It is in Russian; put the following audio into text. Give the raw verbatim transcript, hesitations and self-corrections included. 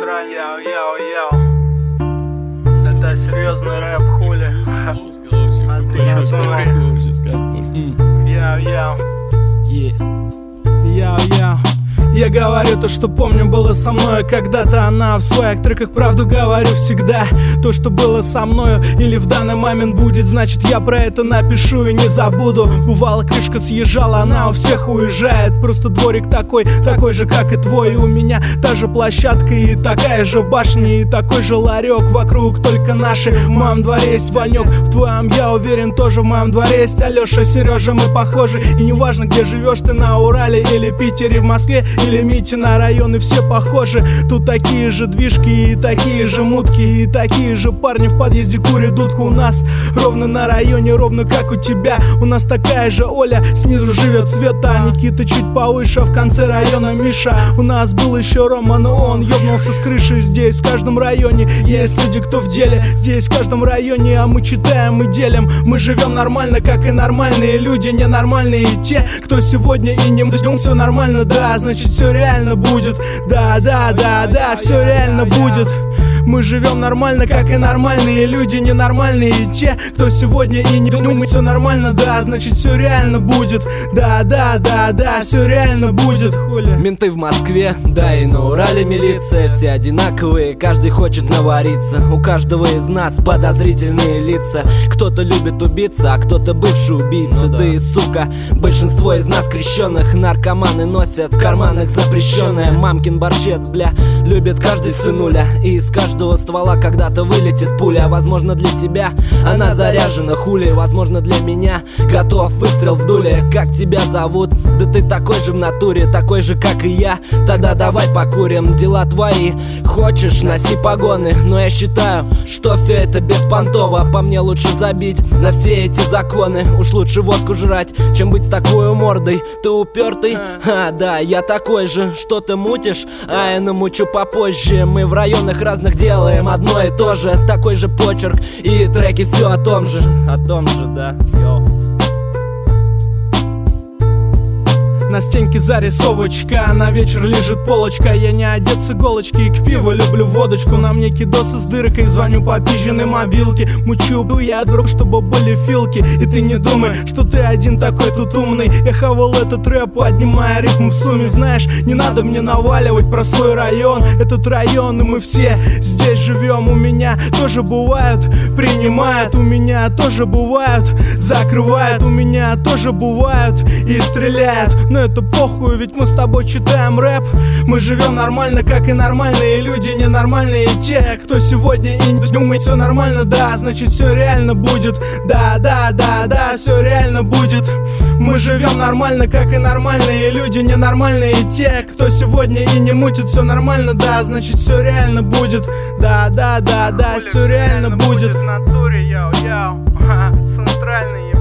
центральный, яу-яу-яу. Это серьезный рэп, хули. А ты что думал? Яу-яу. Яу-яу. Я говорю то, что помню, было со мной когда-то. Она в своих треках правду говорю всегда. То, что было со мною или в данный момент будет, значит я про это напишу и не забуду. Бывало, крышка съезжала, она у всех уезжает. Просто дворик такой, такой же, как и твой. И у меня та же площадка и такая же башня, и такой же ларек вокруг, только наши. В моем дворе есть Ванек, в твоем, я уверен, тоже в моем дворе есть Алеша, Сережа, мы похожи. И неважно, где живешь ты, на Урале или Питере, в Москве или Митина районы, все похожи. Тут такие же движки и такие же мутки, и такие же парни в подъезде курят дудку. У нас ровно на районе, ровно как у тебя. У нас такая же Оля, снизу живет Света, Никита чуть повыше, в конце района Миша. У нас был еще Рома, но он ёбнулся с крыши. Здесь в каждом районе есть люди, кто в деле. Здесь в каждом районе, а мы читаем и делим. Мы живем нормально, как и нормальные люди. Ненормальные те, кто сегодня и не мдём. Все нормально, да, значит все реально будет. Да, да, да, да, все реально будет. Мы живем нормально, как и нормальные люди. Ненормальные те, кто сегодня и не думает. Все нормально, да, значит все реально будет. Да, да, да, да, все реально будет. Хули. Менты в Москве, да и на Урале милиция. Все одинаковые, каждый хочет навариться. У каждого из нас подозрительные лица. Кто-то любит убиться, а кто-то бывший убийца. Ну, да. Да и сука, большинство из нас крещенных наркоманы носят в карманах запрещенное. Мамкин борщец, бля, любит каждый сынуля. И из каждого ствола когда-то вылетит пуля. Возможно для тебя она заряжена, хули. Возможно для меня готов выстрел в дуле. Как тебя зовут? Да ты такой же в натуре, такой же как и я. Тогда давай покурим, дела твои. Хочешь, носи погоны. Но я считаю, что все это беспонтово. По мне лучше забить на все эти законы. Уж лучше водку жрать, чем быть с такой мордой. Ты упертый? А, да, я такой же. Что ты мутишь? А я намучу попозже. Мы в районах разных делаем одно и то же. Такой же почерк и треки все о том же. О том же, да. Йоу. На стенке зарисовочка, на вечер лежит полочка. Я не одет с иголочки, к пиву люблю водочку. На мне кидосы с дыркой, звоню по пизженной мобилке. Мучу бы я друг, чтобы были филки. И ты не думай, что ты один такой тут умный. Я хавал этот рэп, поднимая ритм в сумме. Знаешь, не надо мне наваливать про свой район. Этот район, и мы все здесь живем. У меня тоже бывают, принимают. У меня тоже бывают, закрывают. У меня тоже бывают и стреляют. Но это похуй, ведь мы с тобой читаем рэп. Мы живем нормально, как и нормальные люди. Ненормальные те, кто сегодня и не думает. Все нормально, да, значит все реально будет. Да, да, да, да, все реально будет. Мы живем нормально, как и нормальные люди. Ненормальные те, кто сегодня и не мутит. Все нормально, да, значит все реально будет. Да, да, да, да, все реально будет. В натуре, яу-яу, центральный.